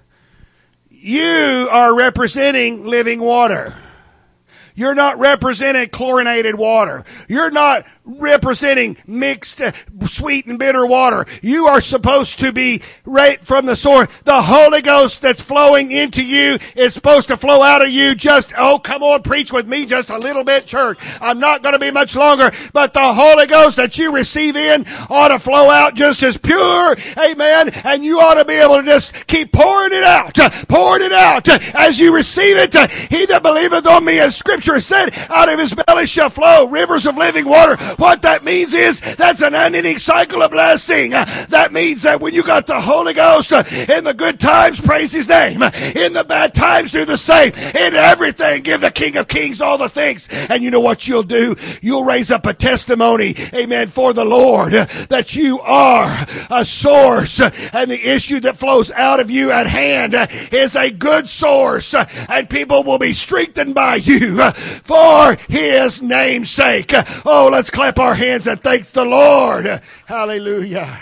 you are representing living water. You're not representing chlorinated water. You're not representing mixed uh, sweet and bitter water. You are supposed to be right from the source. The Holy Ghost that's flowing into you is supposed to flow out of you just, oh, come on, preach with me just a little bit, church. I'm not going to be much longer, but the Holy Ghost that you receive in ought to flow out just as pure, amen, and you ought to be able to just keep pouring it out, pouring it out as you receive it. He that believeth on me, as Scripture said, out of his belly shall flow rivers of living water. What that means is that's an unending cycle of blessing. That means that when you got the Holy Ghost, in the good times, praise His name. In the bad times, do the same. In everything, give the King of Kings all the thanks. And you know what you'll do? You'll raise up a testimony, amen, for the Lord, that you are a source, and the issue that flows out of you at hand is a good source, and people will be strengthened by you for His name's sake. Oh, let's clap our hands and thank the Lord. Hallelujah.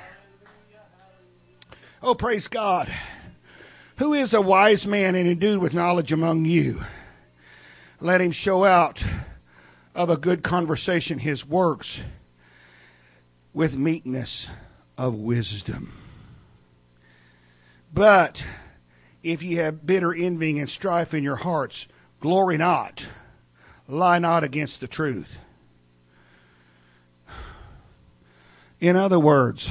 Oh, praise God. Who is a wise man and endued with knowledge among you? Let him show out of a good conversation his works with meekness of wisdom. But if ye have bitter envying and strife in your hearts, glory not, lie not against the truth. In other words,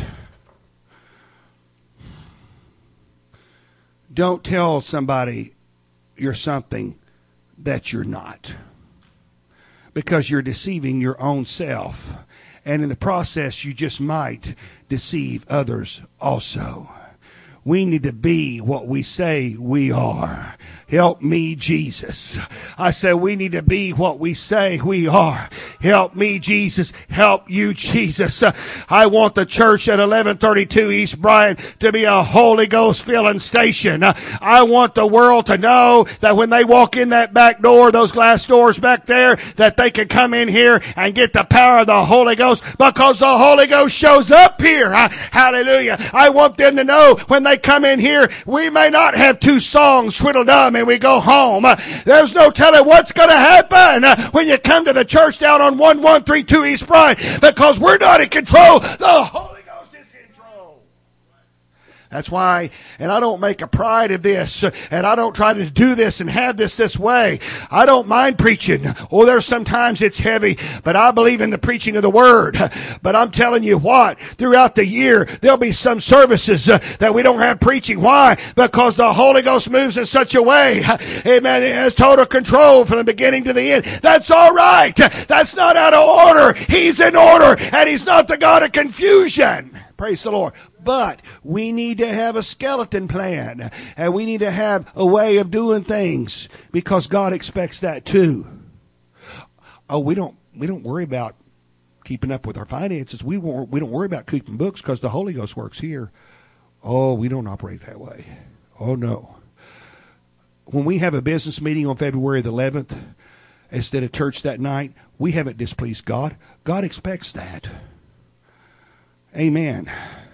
don't tell somebody you're something that you're not, because you're deceiving your own self. And in the process, you just might deceive others also. We need to be what we say we are. Help me, Jesus. I said we need to be what we say we are. Help me, Jesus. Help you, Jesus. I want the church at eleven thirty-two East Bryan to be a Holy Ghost filling station. I want the world to know that when they walk in that back door, those glass doors back there, that they can come in here and get the power of the Holy Ghost, because the Holy Ghost shows up here. Hallelujah. I want them to know when they may come in here, we may not have two songs twiddle-dum and we go home. There's no telling what's going to happen when you come to the church down on one one three two East Bryant, because we're not in control. The Holy Ghost is in control. That's why, and I don't make a pride of this, and I don't try to do this and have this this way. I don't mind preaching. Oh, there's sometimes it's heavy, but I believe in the preaching of the Word. But I'm telling you what, throughout the year, there'll be some services uh, that we don't have preaching. Why? Because the Holy Ghost moves in such a way. Amen. He has total control from the beginning to the end. That's all right. That's not out of order. He's in order, and He's not the God of confusion. Praise the Lord. But we need to have a skeleton plan, and we need to have a way of doing things, because God expects that too. Oh, we don't we don't worry about keeping up with our finances. We won't, we don't worry about keeping books because the Holy Ghost works here. Oh, we don't operate that way. Oh, no. When we have a business meeting on February the eleventh instead of church that night, we haven't displeased God. God expects that. Amen.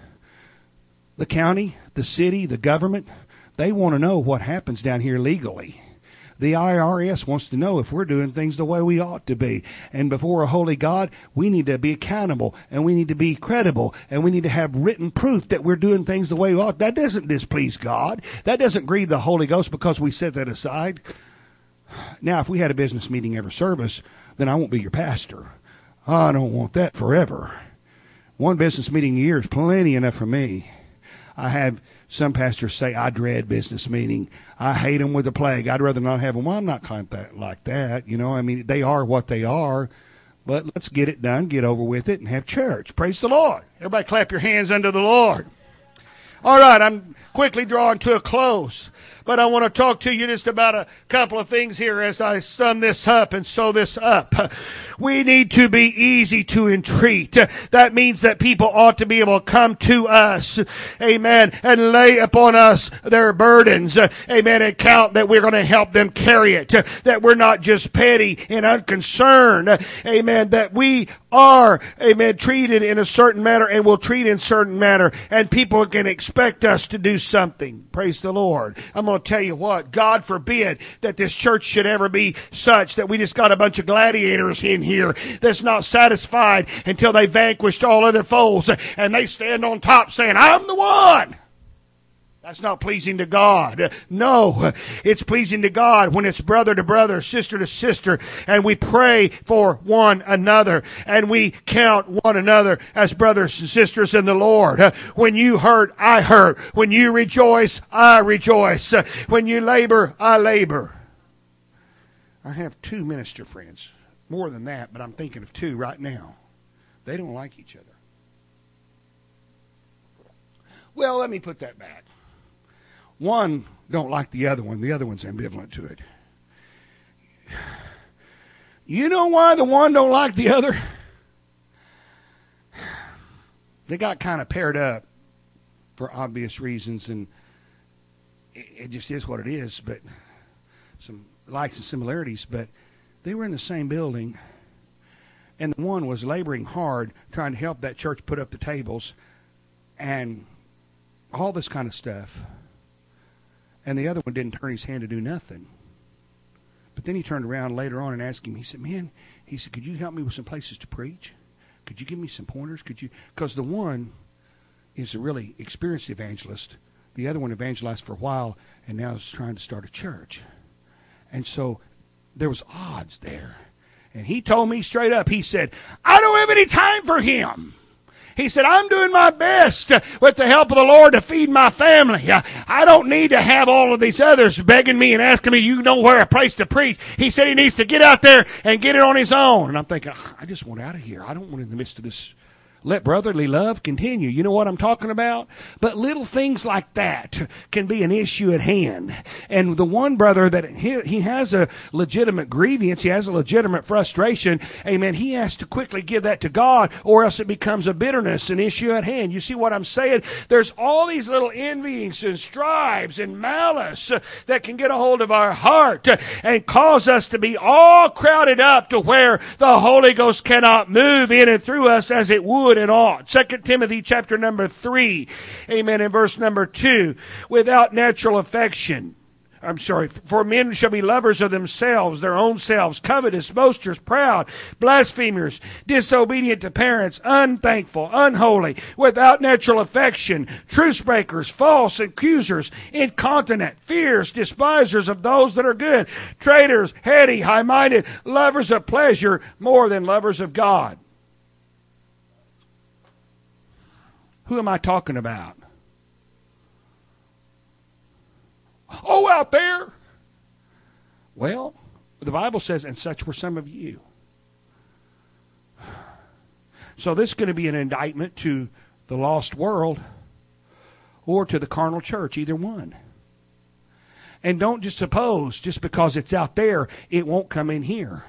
The county, the city, the government, they want to know what happens down here legally. The I R S wants to know if we're doing things the way we ought to be. And before a holy God, we need to be accountable, and we need to be credible, and we need to have written proof that we're doing things the way we ought. That doesn't displease God. That doesn't grieve the Holy Ghost because we set that aside. Now, if we had a business meeting every service, then I won't be your pastor. I don't want that forever. One business meeting a year is plenty enough for me. I have some pastors say, I dread business meeting. I hate them with the plague. I'd rather not have them. Well, I'm not kind of that, like that. You know, I mean, they are what they are. But let's get it done, get over with it, and have church. Praise the Lord. Everybody clap your hands unto the Lord. All right, I'm quickly drawing to a close. But I want to talk to you just about a couple of things here as I sum this up and sew this up. We need to be easy to entreat. That means that people ought to be able to come to us, amen, and lay upon us their burdens, amen, and count that we're going to help them carry it, that we're not just petty and unconcerned, amen, that we are, amen, treated in a certain manner and will treat in a certain manner, and people can expect us to do something. Praise the Lord. I'm going to tell you what, God forbid that this church should ever be such that we just got a bunch of gladiators in here that's not satisfied until they vanquished all other foes and they stand on top saying, I'm the one. That's not pleasing to God. No, it's pleasing to God when it's brother to brother, sister to sister, and we pray for one another, and we count one another as brothers and sisters in the Lord. When you hurt, I hurt. When you rejoice, I rejoice. When you labor, I labor. I have two minister friends. More than that, but I'm thinking of two right now. They don't like each other. Well, let me put that back. One don't like the other one. The other one's ambivalent to it. You know why the one don't like the other? They got kind of paired up for obvious reasons, and it, it just is what it is, but some likes and similarities, but they were in the same building, and the one was laboring hard trying to help that church put up the tables and all this kind of stuff. And the other one didn't turn his hand to do nothing. But then he turned around later on and asked him, he said, man, he said, could you help me with some places to preach? Could you give me some pointers? Could you? Because the one is a really experienced evangelist. The other one evangelized for a while and now is trying to start a church. And so there was odds there. And he told me straight up, he said, I don't have any time for him. He said, I'm doing my best with the help of the Lord to feed my family. I don't need to have all of these others begging me and asking me, you know where a place to preach. He said he needs to get out there and get it on his own. And I'm thinking, I just want out of here. I don't want in the midst of this. Let brotherly love continue. You know what I'm talking about? But little things like that can be an issue at hand. And the one brother that he, he has a legitimate grievance, he has a legitimate frustration, amen, he has to quickly give that to God or else it becomes a bitterness, an issue at hand. You see what I'm saying? There's all these little envyings and strives and malice that can get a hold of our heart and cause us to be all crowded up to where the Holy Ghost cannot move in and through us as it would it in aught. Second Timothy chapter number three, amen, and verse number two, without natural affection. I'm sorry, for men shall be lovers of themselves, their own selves, covetous, boasters, proud, blasphemers, disobedient to parents, unthankful, unholy, without natural affection, truce breakers, false accusers, incontinent, fierce, despisers of those that are good, traitors, heady, high-minded, lovers of pleasure more than lovers of God. Who am I talking about? Oh, out there. Well, the Bible says, and such were some of you. So this is going to be an indictment to the lost world or to the carnal church, either one. And don't just suppose, just because it's out there, it won't come in here.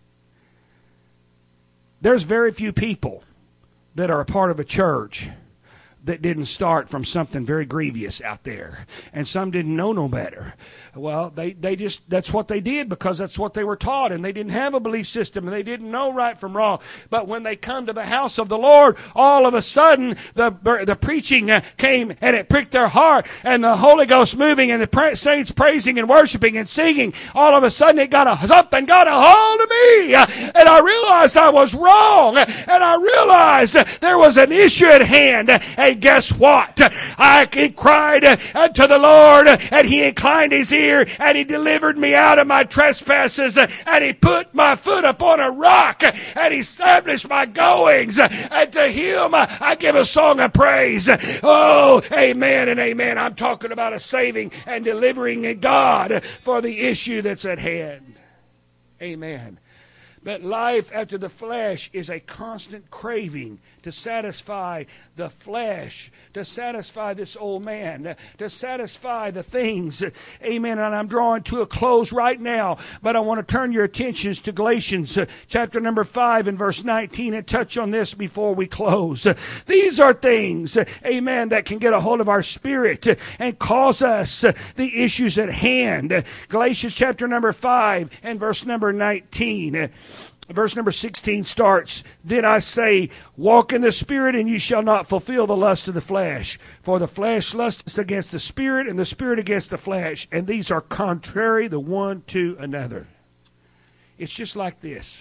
There's very few people that are a part of a church that didn't start from something very grievous out there. And some didn't know no better. Well, they, they just, that's what they did because that's what they were taught. And they didn't have a belief system and they didn't know right from wrong. But when they come to the house of the Lord, all of a sudden the, the preaching came and it pricked their heart and the Holy Ghost moving and the pra- saints praising and worshiping and singing. All of a sudden it got a, something got a hold of me. And I realized I was wrong. And I realized there was an issue at hand. And guess what? I cried unto the Lord, and He inclined His ear, and He delivered me out of my trespasses, and He put my foot upon a rock, and He established my goings. And to Him I give a song of praise. Oh, amen and amen. I'm talking about a saving and delivering God for the issue that's at hand. Amen. But life after the flesh is a constant craving to satisfy the flesh, to satisfy this old man, to satisfy the things. Amen. And I'm drawing to a close right now, but I want to turn your attentions to Galatians uh, chapter number five and verse nineteen and touch on this before we close. Uh, these are things, uh, amen, that can get a hold of our spirit uh, and cause us uh, the issues at hand. Uh, Galatians chapter number five and verse number nineteen. Uh, Verse number sixteen starts, Then I say, walk in the Spirit, and ye shall not fulfill the lust of the flesh. For the flesh lusteth against the Spirit, and the Spirit against the flesh. And these are contrary the one to another. It's just like this.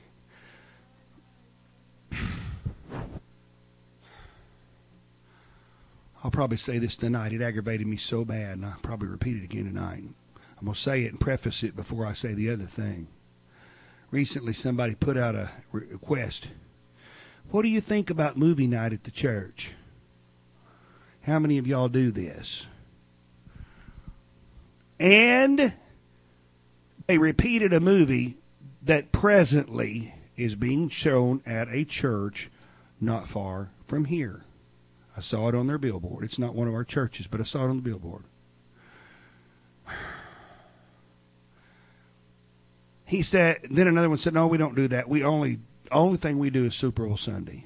I'll probably say this tonight. It aggravated me so bad, and I'll probably repeat it again tonight. I'm going to say it and preface it before I say the other thing. Recently, somebody put out a request. What do you think about movie night at the church? How many of y'all do this? And they repeated a movie that presently is being shown at a church not far from here. I saw it on their billboard. It's not one of our churches, but I saw it on the billboard. He said, then another one said, no, we don't do that. We only, only thing we do is Super Bowl Sunday.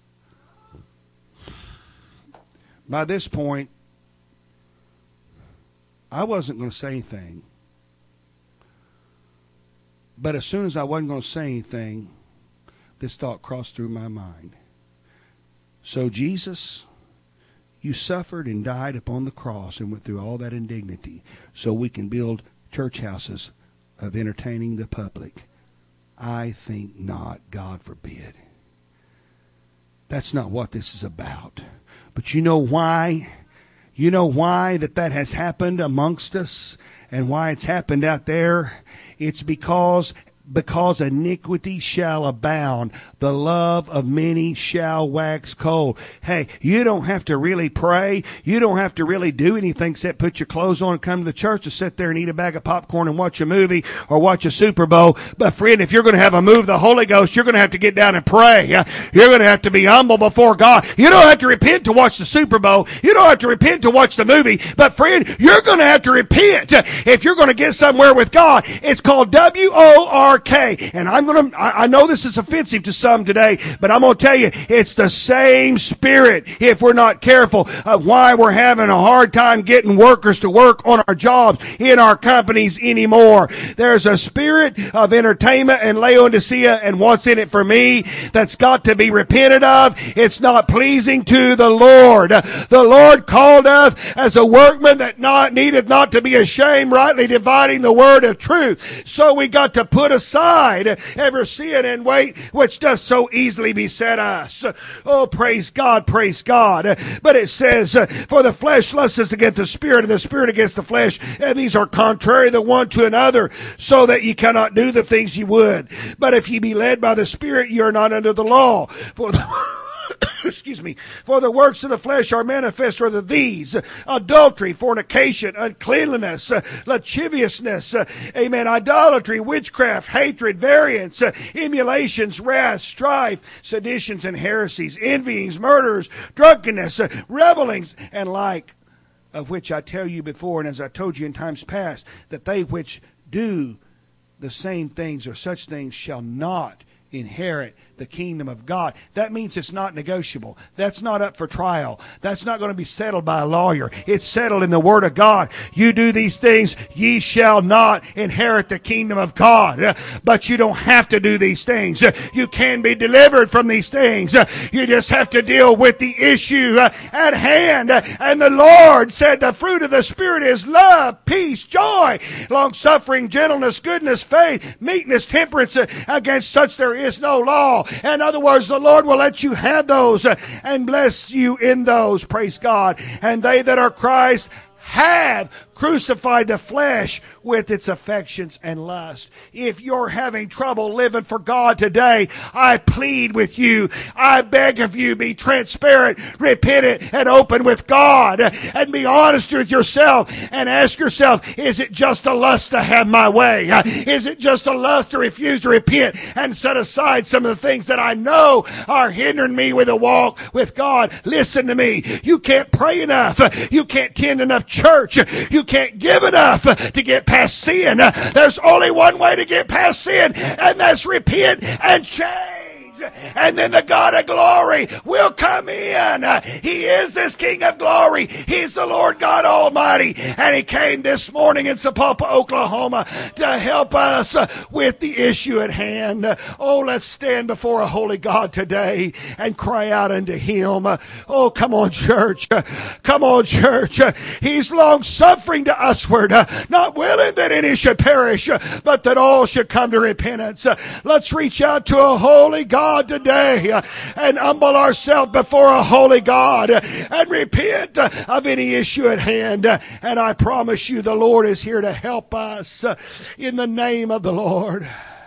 By this point, I wasn't going to say anything. But as soon as I wasn't going to say anything, this thought crossed through my mind. So Jesus, you suffered and died upon the cross and went through all that indignity so we can build church houses of entertaining the public. I think not. God forbid. That's not what this is about. But you know why? You know why that that has happened amongst us and why it's happened out there? It's because Because iniquity shall abound, the love of many shall wax cold. Hey, you don't have to really pray. You don't have to really do anything except put your clothes on and come to the church to sit there and eat a bag of popcorn and watch a movie or watch a Super Bowl. But friend, if you're going to have a move of the Holy Ghost, you're going to have to get down and pray. You're going to have to be humble before God. You don't have to repent to watch the Super Bowl. You don't have to repent to watch the movie. But friend, you're going to have to repent if you're going to get somewhere with God. It's called W O R R K. And I'm going to, I know this is offensive to some today, but I'm going to tell you, it's the same spirit, if we're not careful, of why we're having a hard time getting workers to work on our jobs in our companies anymore. There's a spirit of entertainment and Laodicea and what's in it for me that's got to be repented of. It's not pleasing to the Lord. The Lord called us as a workman that not needed not to be ashamed, rightly dividing the word of truth. So we got to put aside every sin and weight which does so easily beset us. Oh, praise God, praise God. But it says, for the flesh lusts against the spirit, and the spirit against the flesh, and these are contrary the one to another, so that ye cannot do the things ye would. But if ye be led by the Spirit, ye are not under the law. For the excuse me, for the works of the flesh are manifest are the these: adultery, fornication, uncleanliness, uh, lasciviousness, uh, amen, idolatry, witchcraft, hatred, variance, uh, emulations, wrath, strife, seditions, and heresies, envyings, murders, drunkenness, uh, revelings, and like, of which I tell you before, and as I told you in times past, that they which do the same things or such things shall not inherit the kingdom of God. That means it's not negotiable. That's not up for trial. That's not going to be settled by a lawyer. It's settled in the Word of God. You do these things, ye shall not inherit the kingdom of God. But you don't have to do these things. You can be delivered from these things. You just have to deal with the issue at hand. And the Lord said the fruit of the Spirit is love, peace, joy, long-suffering, gentleness, goodness, faith, meekness, temperance. Against such there is no law. In other words, the Lord will let you have those and bless you in those. Praise God. And they that are Christ have crucified the flesh with its affections and lust. If you're having trouble living for God today, I plead with you. I beg of you, be transparent, repentant, and open with God. And be honest with yourself and ask yourself, is it just a lust to have my way? Is it just a lust to refuse to repent and set aside some of the things that I know are hindering me with a walk with God? Listen to me. You can't pray enough. You can't tend enough church. You can't give enough to get past sin. There's only one way to get past sin, and that's repent and change. And then the God of glory will come in. He is this King of glory. He's the Lord God Almighty. And He came this morning in Sapulpa, Oklahoma to help us with the issue at hand. Oh, let's stand before a holy God today and cry out unto Him. Oh, come on, church. Come on, church. He's long suffering to usward, not willing that any should perish, but that all should come to repentance. Let's reach out to a holy God today and humble ourselves before a holy God and repent of any issue at hand. And I promise you the Lord is here to help us in the name of the Lord.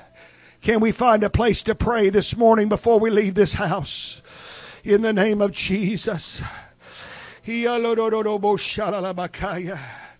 Can we find a place to pray this morning before we leave this house? In the name of Jesus.